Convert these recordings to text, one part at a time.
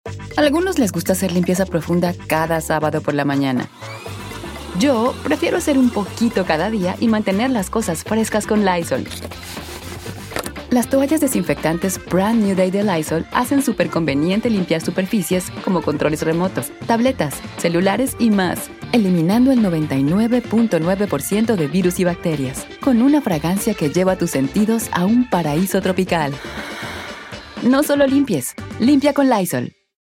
A algunos les gusta hacer limpieza profunda cada sábado por la mañana. Yo prefiero hacer un poquito cada día y mantener las cosas frescas con Lysol. Las toallas desinfectantes Brand New Day de Lysol hacen súper conveniente limpiar superficies como controles remotos, tabletas, celulares y más, eliminando el 99.9% de virus y bacterias, con una fragancia que lleva tus sentidos a un paraíso tropical. No solo limpies, limpia con Lysol.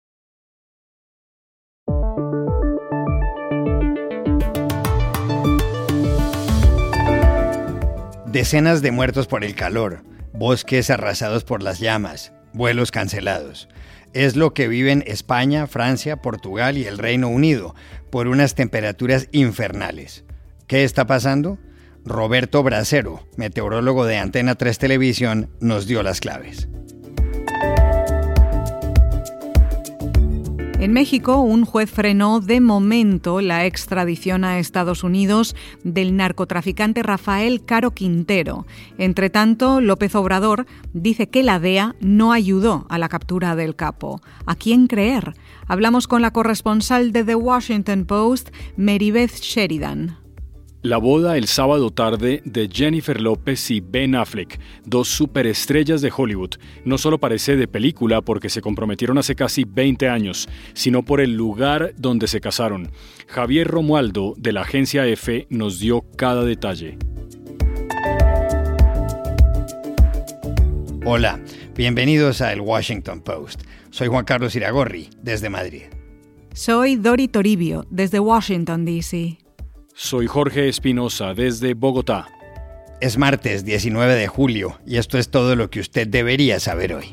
Decenas de muertos por el calor, bosques arrasados por las llamas, vuelos cancelados. Es lo que viven España, Francia, Portugal y el Reino Unido por unas temperaturas infernales. ¿Qué está pasando? Roberto Bracero, meteorólogo de Antena 3 Televisión, nos dio las claves. En México, un juez frenó de momento la extradición a Estados Unidos del narcotraficante Rafael Caro Quintero. Entre tanto, López Obrador dice que la DEA no ayudó a la captura del capo. ¿A quién creer? Hablamos con la corresponsal de The Washington Post, Maribeth Sheridan. La boda el sábado tarde de Jennifer López y Ben Affleck, dos superestrellas de Hollywood, no solo parece de película porque se comprometieron hace casi 20 años, sino por el lugar donde se casaron. Javier Romualdo, de la agencia EFE, nos dio cada detalle. Hola, bienvenidos a El Washington Post. Soy Juan Carlos Iragorri, desde Madrid. Soy Dori Toribio, desde Washington, D.C. Soy Jorge Espinosa, desde Bogotá. Es martes 19 de julio y esto es todo lo que usted debería saber hoy.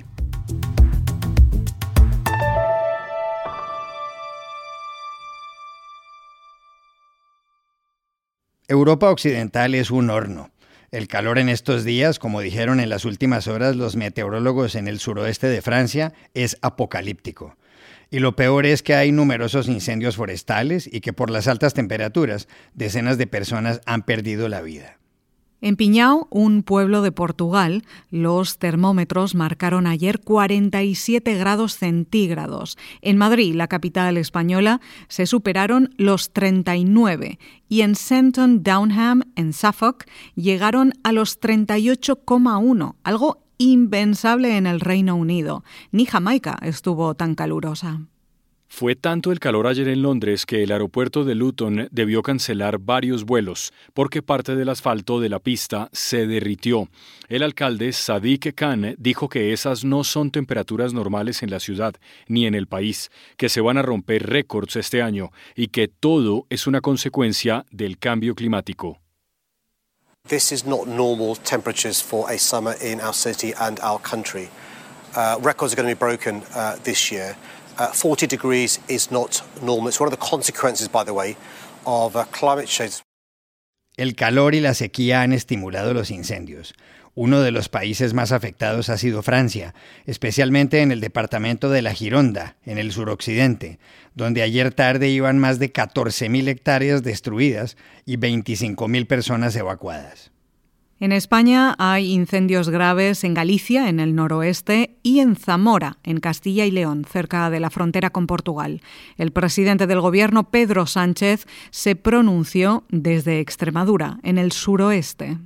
Europa Occidental es un horno. El calor en estos días, como dijeron en las últimas horas los meteorólogos en el suroeste de Francia, es apocalíptico. Y lo peor es que hay numerosos incendios forestales y que por las altas temperaturas, decenas de personas han perdido la vida. En Piñao, un pueblo de Portugal, los termómetros marcaron ayer 47 grados centígrados. En Madrid, la capital española, se superaron los 39 y en Senton Downham, en Suffolk, llegaron a los 38,1, algo impensable en el Reino Unido. Ni Jamaica estuvo tan calurosa. Fue tanto el calor ayer en Londres que el aeropuerto de Luton debió cancelar varios vuelos porque parte del asfalto de la pista se derritió. El alcalde Sadiq Khan dijo que esas no son temperaturas normales en la ciudad ni en el país, que se van a romper récords este año y que todo es una consecuencia del cambio climático. This is not normal temperatures for a summer in our city and our country. Records are going to be broken this year. 40 degrees is not normal. It's one of the consequences, by the way, of climate change. El calor y la sequía han estimulado los incendios. Uno de los países más afectados ha sido Francia, especialmente en el departamento de la Gironda, en el suroccidente, donde ayer tarde iban más de 14.000 hectáreas destruidas y 25.000 personas evacuadas. En España hay incendios graves en Galicia, en el noroeste, y en Zamora, en Castilla y León, cerca de la frontera con Portugal. El presidente del gobierno, Pedro Sánchez, se pronunció desde Extremadura, en el suroeste.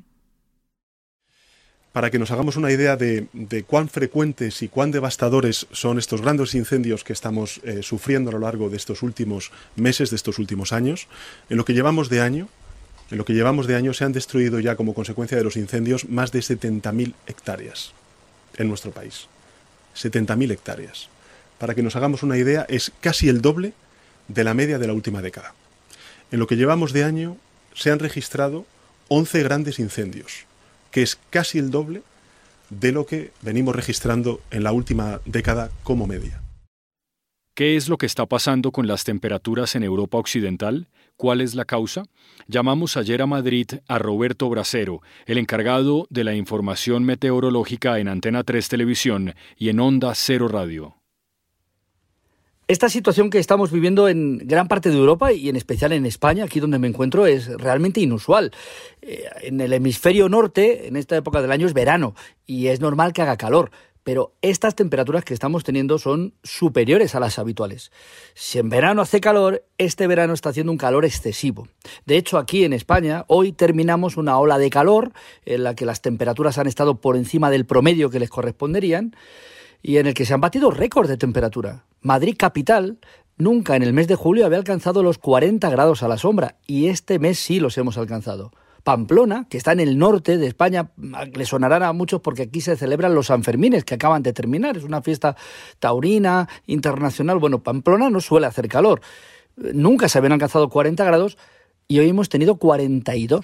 Para que nos hagamos una idea de cuán frecuentes y cuán devastadores son estos grandes incendios que estamos sufriendo a lo largo de estos últimos meses, de estos últimos años, en lo que llevamos de año se han destruido ya como consecuencia de los incendios más de 70.000 hectáreas en nuestro país. 70.000 hectáreas. Para que nos hagamos una idea, es casi el doble de la media de la última década. En lo que llevamos de año se han registrado 11 grandes incendios, que es casi el doble de lo que venimos registrando en la última década como media. ¿Qué es lo que está pasando con las temperaturas en Europa Occidental? ¿Cuál es la causa? Llamamos ayer a Madrid a Roberto Bracero, el encargado de la información meteorológica en Antena 3 Televisión y en Onda Cero Radio. Esta situación que estamos viviendo en gran parte de Europa y en especial en España, aquí donde me encuentro, es realmente inusual. En el hemisferio norte, en esta época del año, es verano y es normal que haga calor. pero estas temperaturas que estamos teniendo son superiores a las habituales. Si en verano hace calor, este verano está haciendo un calor excesivo. De hecho, aquí en España, hoy terminamos una ola de calor en la que las temperaturas han estado por encima del promedio que les corresponderían y en el que se han batido récords de temperatura. Madrid capital nunca en el mes de julio había alcanzado los 40 grados a la sombra y este mes sí los hemos alcanzado. Pamplona, que está en el norte de España, le sonarán a muchos porque aquí se celebran los Sanfermines, que acaban de terminar. Es una fiesta taurina, internacional. Bueno, Pamplona no suele hacer calor. Nunca se habían alcanzado 40 grados y hoy hemos tenido 42.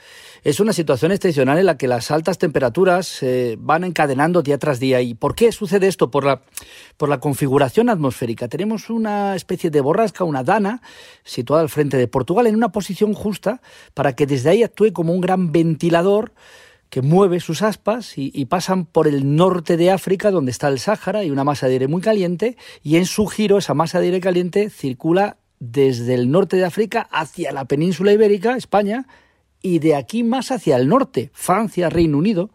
Es una situación excepcional en la que las altas temperaturas se van encadenando día tras día. ¿Y por qué sucede esto? Por la configuración atmosférica. Tenemos una especie de borrasca, una dana, situada al frente de Portugal, en una posición justa para que desde ahí actúe como un gran ventilador que mueve sus aspas y pasan por el norte de África, donde está el Sáhara y una masa de aire muy caliente, y en su giro esa masa de aire caliente circula desde el norte de África hacia la península ibérica, España, y de aquí más hacia el norte, Francia, Reino Unido,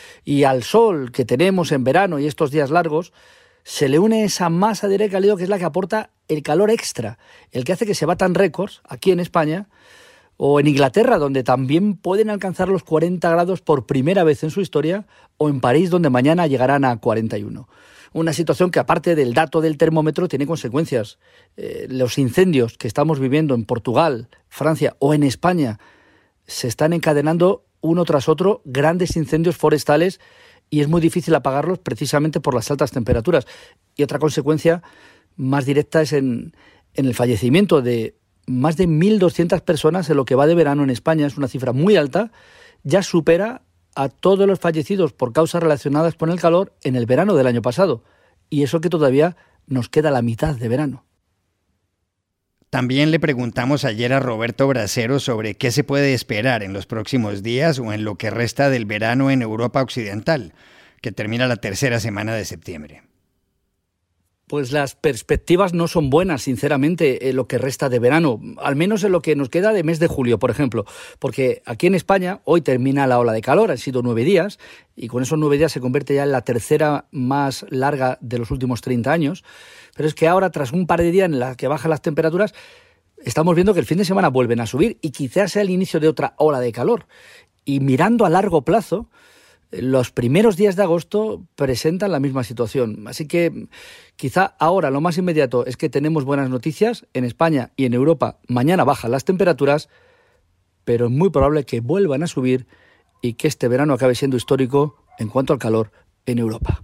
y al sol que tenemos en verano y estos días largos, se le une esa masa de aire cálido que es la que aporta el calor extra, el que hace que se batan récords aquí en España o en Inglaterra, donde también pueden alcanzar los 40 grados por primera vez en su historia, o en París, donde mañana llegarán a 41. Una situación que, aparte del dato del termómetro, tiene consecuencias. Los incendios que estamos viviendo en Portugal, Francia o en España se están encadenando uno tras otro grandes incendios forestales y es muy difícil apagarlos precisamente por las altas temperaturas. Y otra consecuencia más directa es en el fallecimiento de más de 1.200 personas en lo que va de verano en España. Es una cifra muy alta, ya supera a todos los fallecidos por causas relacionadas con el calor en el verano del año pasado. Y eso que todavía nos queda la mitad de verano. También le preguntamos ayer a Roberto Bracero sobre qué se puede esperar en los próximos días o en lo que resta del verano en Europa Occidental, que termina la tercera semana de septiembre. Pues las perspectivas no son buenas, sinceramente, en lo que resta de verano, al menos en lo que nos queda de mes de julio, por ejemplo, porque aquí en España hoy termina la ola de calor, han sido 9 días, y con esos 9 días se convierte ya en la tercera más larga de los últimos 30 años, pero es que ahora, tras un par de días en los que bajan las temperaturas, estamos viendo que el fin de semana vuelven a subir y quizás sea el inicio de otra ola de calor. Y mirando a largo plazo, los primeros días de agosto presentan la misma situación. Así que quizá ahora lo más inmediato es que tenemos buenas noticias. En España y en Europa mañana bajan las temperaturas, pero es muy probable que vuelvan a subir y que este verano acabe siendo histórico en cuanto al calor en Europa.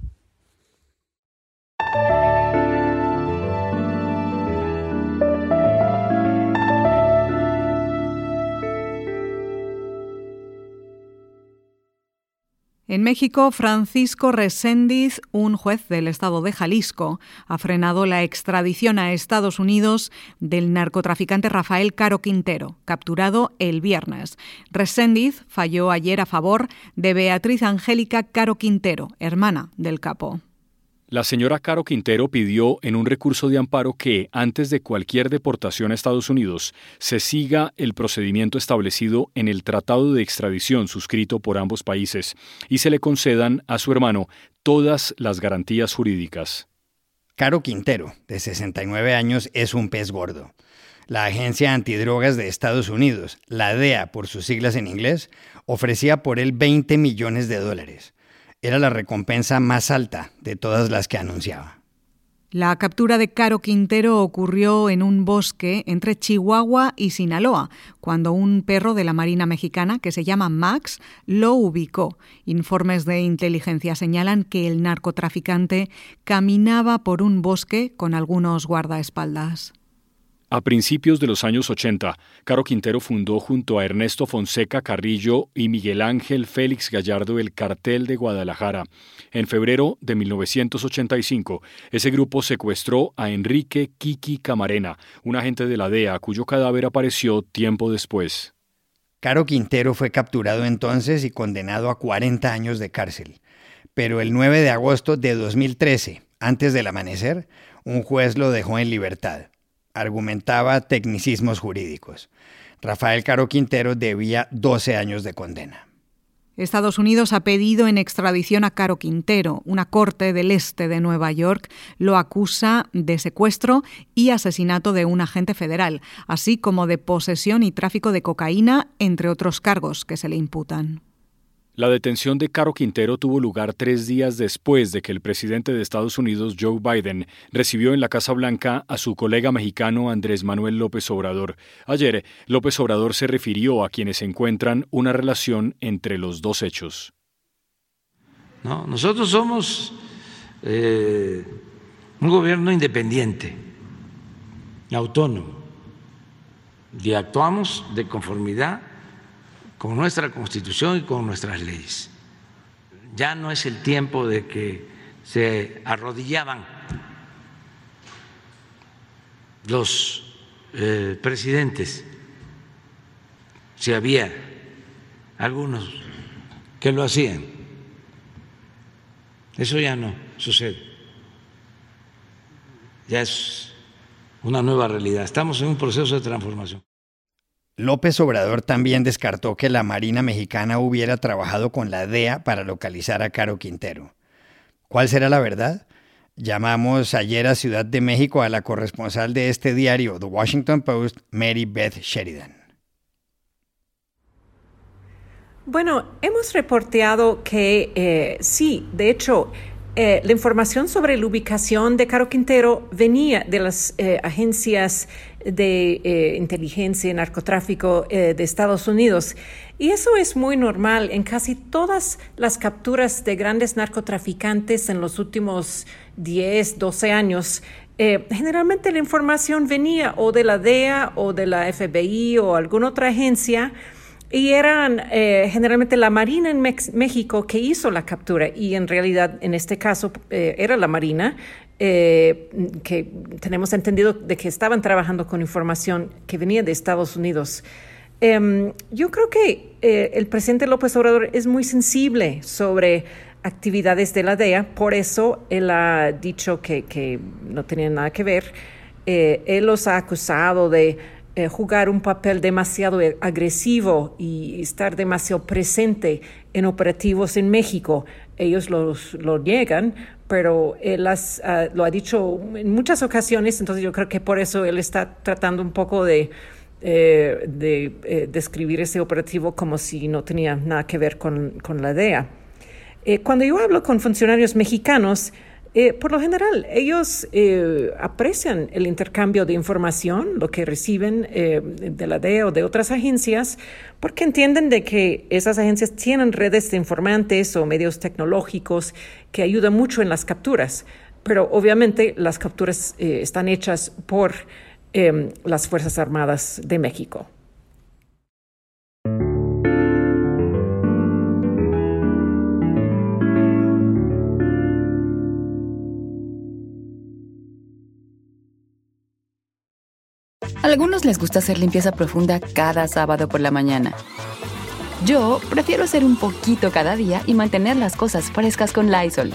En México, Francisco Reséndiz, un juez del estado de Jalisco, ha frenado la extradición a Estados Unidos del narcotraficante Rafael Caro Quintero, capturado el viernes. Reséndiz falló ayer a favor de Beatriz Angélica Caro Quintero, hermana del capo. La señora Caro Quintero pidió en un recurso de amparo que, antes de cualquier deportación a Estados Unidos, se siga el procedimiento establecido en el Tratado de Extradición suscrito por ambos países y se le concedan a su hermano todas las garantías jurídicas. Caro Quintero, de 69 años, es un pez gordo. La Agencia Antidrogas de Estados Unidos, la DEA por sus siglas en inglés, ofrecía por él $20 millones. Era la recompensa más alta de todas las que anunciaba. La captura de Caro Quintero ocurrió en un bosque entre Chihuahua y Sinaloa, cuando un perro de la Marina Mexicana, que se llama Max, lo ubicó. Informes de inteligencia señalan que el narcotraficante caminaba por un bosque con algunos guardaespaldas. A principios de los años 80, Caro Quintero fundó junto a Ernesto Fonseca Carrillo y Miguel Ángel Félix Gallardo el Cartel de Guadalajara. En febrero de 1985, ese grupo secuestró a Enrique Kiki Camarena, un agente de la DEA cuyo cadáver apareció tiempo después. Caro Quintero fue capturado entonces y condenado a 40 años de cárcel. Pero el 9 de agosto de 2013, antes del amanecer, un juez lo dejó en libertad. Argumentaba tecnicismos jurídicos. Rafael Caro Quintero debía 12 años de condena. Estados Unidos ha pedido en extradición a Caro Quintero. Una corte del este de Nueva York lo acusa de secuestro y asesinato de un agente federal, así como de posesión y tráfico de cocaína, entre otros cargos que se le imputan. La detención de Caro Quintero tuvo lugar 3 días después de que el presidente de Estados Unidos, Joe Biden, recibió en la Casa Blanca a su colega mexicano Andrés Manuel López Obrador. Ayer, López Obrador se refirió a quienes encuentran una relación entre los dos hechos. No, nosotros somos un gobierno independiente, autónomo, y actuamos de conformidad con nuestra Constitución y con nuestras leyes. Ya no es el tiempo de que se arrodillaban los presidentes, si había algunos que lo hacían. Eso ya no sucede. Ya es una nueva realidad. Estamos en un proceso de transformación. López Obrador también descartó que la Marina mexicana hubiera trabajado con la DEA para localizar a Caro Quintero. ¿Cuál será la verdad? Llamamos ayer a Ciudad de México a la corresponsal de este diario, The Washington Post, Mary Beth Sheridan. Bueno, hemos reporteado que sí, de hecho, la información sobre la ubicación de Caro Quintero venía de las agencias de inteligencia y narcotráfico de Estados Unidos. Y eso es muy normal en casi todas las capturas de grandes narcotraficantes en los últimos 10, 12 años. Generalmente la información venía o de la DEA o de la FBI o alguna otra agencia, y eran generalmente la Marina en México que hizo la captura, y en realidad en este caso era la Marina, que tenemos entendido de que estaban trabajando con información que venía de Estados Unidos. Yo creo que el presidente López Obrador es muy sensible sobre actividades de la DEA, por eso él ha dicho que no tenía nada que ver. Él los ha acusado de jugar un papel demasiado agresivo y estar demasiado presente en operativos en México. Ellos lo niegan, pero él lo ha dicho en muchas ocasiones, entonces yo creo que por eso él está tratando un poco de describir ese operativo como si no tenía nada que ver con la DEA. Cuando yo hablo con funcionarios mexicanos, por lo general, ellos aprecian el intercambio de información, lo que reciben de la DEA o de otras agencias, porque entienden de que esas agencias tienen redes de informantes o medios tecnológicos que ayudan mucho en las capturas. Pero obviamente las capturas están hechas por las Fuerzas Armadas de México. A algunos les gusta hacer limpieza profunda cada sábado por la mañana. Yo prefiero hacer un poquito cada día y mantener las cosas frescas con Lysol.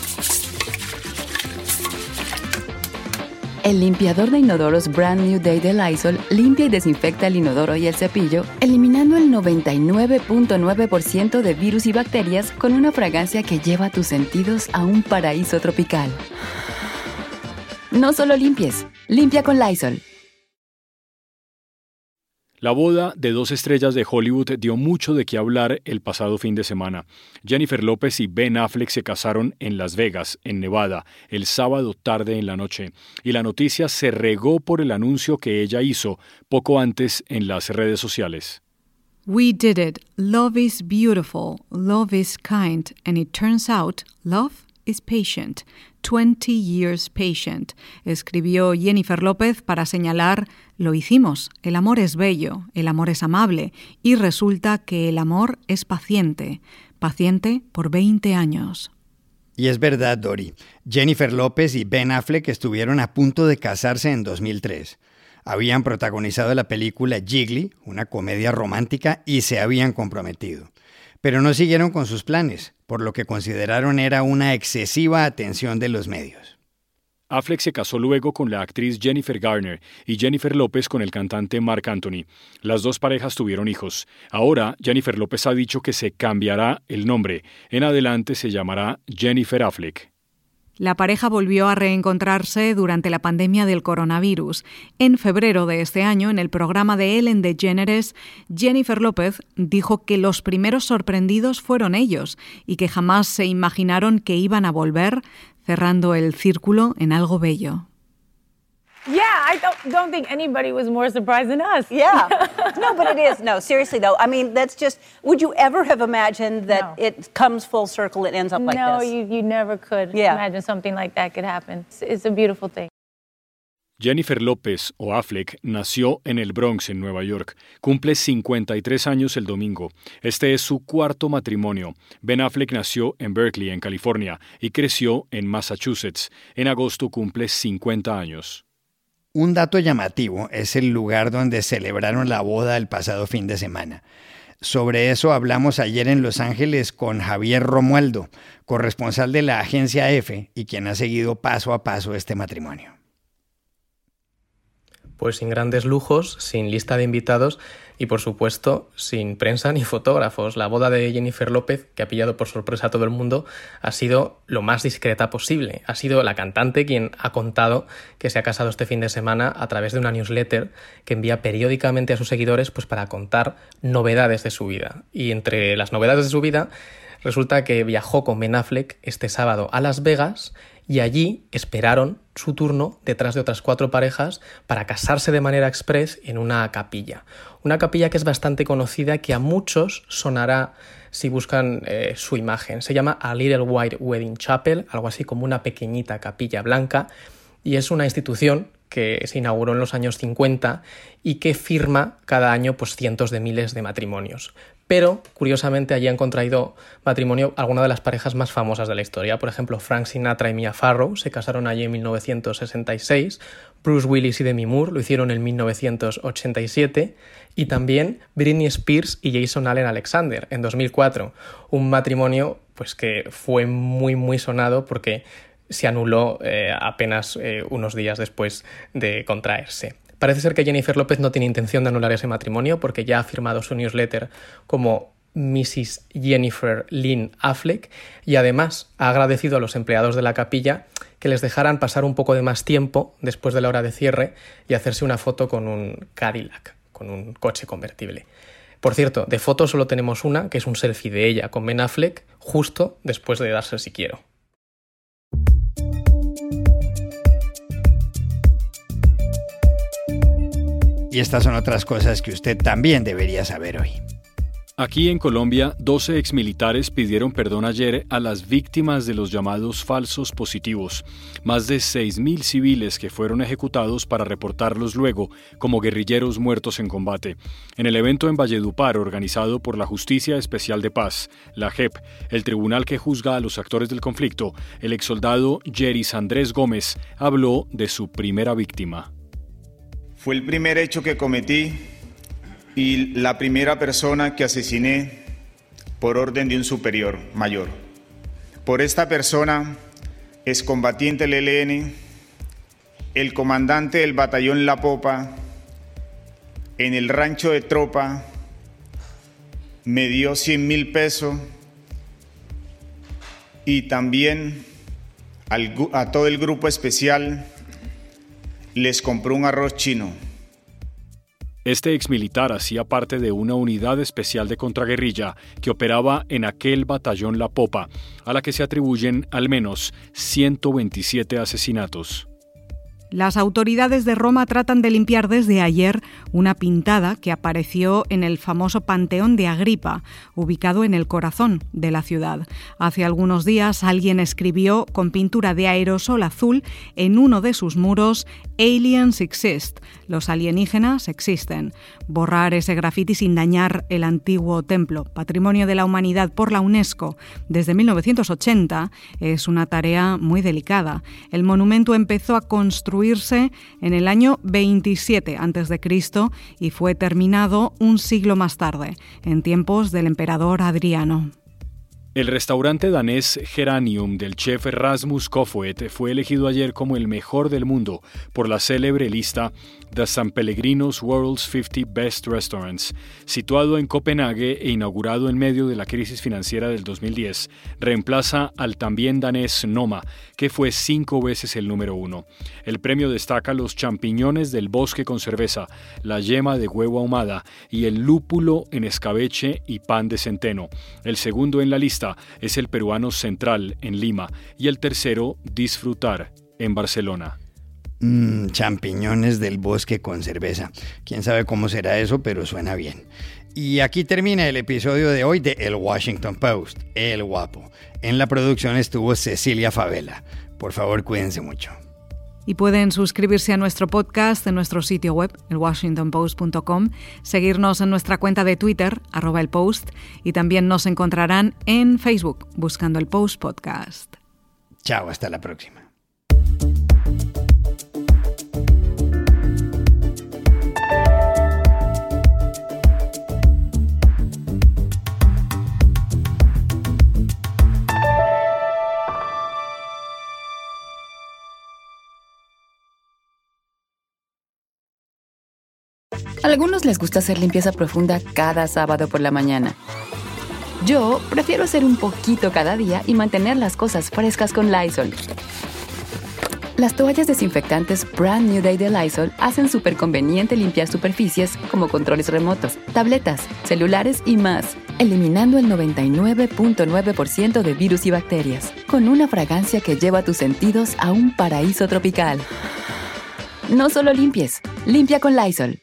El limpiador de inodoros Brand New Day de Lysol limpia y desinfecta el inodoro y el cepillo, eliminando el 99.9% de virus y bacterias con una fragancia que lleva tus sentidos a un paraíso tropical. No solo limpies, limpia con Lysol. La boda de 2 estrellas de Hollywood dio mucho de qué hablar el pasado fin de semana. Jennifer López y Ben Affleck se casaron en Las Vegas, en Nevada, el sábado tarde en la noche, y la noticia se regó por el anuncio que ella hizo poco antes en las redes sociales. We did it. Love is beautiful. Love is kind. And it turns out, love is patient. 20 years patient, escribió Jennifer López para señalar: lo hicimos, el amor es bello, el amor es amable, y resulta que el amor es paciente por 20 años. Y es verdad, Dori. Jennifer López y Ben Affleck estuvieron a punto de casarse en 2003. Habían protagonizado la película Jiggly, una comedia romántica, y se habían comprometido. Pero no siguieron con sus planes, por lo que consideraron era una excesiva atención de los medios. Affleck se casó luego con la actriz Jennifer Garner y Jennifer López con el cantante Marc Anthony. Las dos parejas tuvieron hijos. Ahora, Jennifer López ha dicho que se cambiará el nombre. En adelante se llamará Jennifer Affleck. La pareja volvió a reencontrarse durante la pandemia del coronavirus. En febrero de este año, en el programa de Ellen DeGeneres, Jennifer López dijo que los primeros sorprendidos fueron ellos y que jamás se imaginaron que iban a volver, cerrando el círculo en algo bello. Yeah, I don't think anybody was more surprised than us. Yeah. No, but it is. No, seriously, though. I mean, that's just... Would you ever have imagined that it comes full circle, it ends up like this? No, you never could imagine something like that could happen. It's a beautiful thing. Jennifer López, o Affleck, nació en el Bronx, en Nueva York. Cumple 53 años el domingo. Este es su cuarto matrimonio. Ben Affleck nació en Berkeley, en California, y creció en Massachusetts. En agosto cumple 50 años. Un dato llamativo es el lugar donde celebraron la boda el pasado fin de semana. Sobre eso hablamos ayer en Los Ángeles con Javier Romualdo, corresponsal de la agencia EFE y quien ha seguido paso a paso este matrimonio. Pues sin grandes lujos, sin lista de invitados y, por supuesto, sin prensa ni fotógrafos. La boda de Jennifer López, que ha pillado por sorpresa a todo el mundo, ha sido lo más discreta posible. Ha sido la cantante quien ha contado que se ha casado este fin de semana a través de una newsletter que envía periódicamente a sus seguidores pues, para contar novedades de su vida. Y entre las novedades de su vida, resulta que viajó con Ben Affleck este sábado a Las Vegas y allí esperaron su turno detrás de otras 4 parejas para casarse de manera express en una capilla. Una capilla que es bastante conocida, que a muchos sonará si buscan su imagen. Se llama A Little White Wedding Chapel, algo así como una pequeñita capilla blanca, y es una institución que se inauguró en los años 50 y que firma cada año pues, cientos de miles de matrimonios. Pero, curiosamente, allí han contraído matrimonio algunas de las parejas más famosas de la historia. Por ejemplo, Frank Sinatra y Mia Farrow se casaron allí en 1966, Bruce Willis y Demi Moore lo hicieron en 1987 y también Britney Spears y Jason Allen Alexander en 2004. Un matrimonio pues, que fue muy sonado porque se anuló apenas unos días después de contraerse. Parece ser que Jennifer López no tiene intención de anular ese matrimonio porque ya ha firmado su newsletter como Mrs. Jennifer Lynn Affleck y además ha agradecido a los empleados de la capilla que les dejaran pasar un poco de más tiempo después de la hora de cierre y hacerse una foto con un Cadillac, con un coche convertible. Por cierto, de foto solo tenemos una, que es un selfie de ella con Ben Affleck justo después de darse el si quiero. Y estas son otras cosas que usted también debería saber hoy. Aquí en Colombia, 12 exmilitares pidieron perdón ayer a las víctimas de los llamados falsos positivos. Más de 6.000 civiles que fueron ejecutados para reportarlos luego como guerrilleros muertos en combate. En el evento en Valledupar, organizado por la Justicia Especial de Paz, la JEP, el tribunal que juzga a los actores del conflicto, el exsoldado Yeris Andrés Gómez habló de su primera víctima. Fue el primer hecho que cometí y la primera persona que asesiné por orden de un superior mayor. Por esta persona, excombatiente del ELN, el comandante del batallón La Popa, en el rancho de tropa, me dio 100.000 pesos y también a todo el grupo especial les compró un arroz chino. Este exmilitar hacía parte de una unidad especial de contraguerrilla que operaba en aquel batallón La Popa, a la que se atribuyen al menos 127 asesinatos. Las autoridades de Roma tratan de limpiar desde ayer una pintada que apareció en el famoso Panteón de Agripa, ubicado en el corazón de la ciudad. Hace algunos días alguien escribió con pintura de aerosol azul en uno de sus muros "Aliens exist", los alienígenas existen. Borrar ese grafiti sin dañar el antiguo templo, Patrimonio de la Humanidad por la UNESCO desde 1980, es una tarea muy delicada. El monumento empezó a construirse en el año 27 a.C. y fue terminado un siglo más tarde, en tiempos del emperador Adriano. El restaurante danés Geranium del chef Rasmus Kofoed fue elegido ayer como el mejor del mundo por la célebre lista The San Pellegrino's World's 50 Best Restaurants. Situado en Copenhague e inaugurado en medio de la crisis financiera del 2010, reemplaza al también danés Noma, que fue 5 veces el número 1. El premio destaca los champiñones del bosque con cerveza, la yema de huevo ahumada y el lúpulo en escabeche y pan de centeno. El segundo en la lista es el peruano Central en Lima y el tercero Disfrutar en Barcelona. Champiñones del bosque con cerveza. Quién sabe cómo será eso, pero suena bien. Y aquí termina el episodio de hoy de El Washington Post, El Guapo. En la producción estuvo Cecilia Favela. Por favor, cuídense mucho. Y pueden suscribirse a nuestro podcast en nuestro sitio web, elwashingtonpost.com, seguirnos en nuestra cuenta de Twitter, @elpost, y también nos encontrarán en Facebook, buscando El Post Podcast. Chao, hasta la próxima. A algunos les gusta hacer limpieza profunda cada sábado por la mañana. Yo prefiero hacer un poquito cada día y mantener las cosas frescas con Lysol. Las toallas desinfectantes Brand New Day de Lysol hacen súper conveniente limpiar superficies como controles remotos, tabletas, celulares y más, eliminando el 99.9% de virus y bacterias, con una fragancia que lleva tus sentidos a un paraíso tropical. No solo limpies, limpia con Lysol.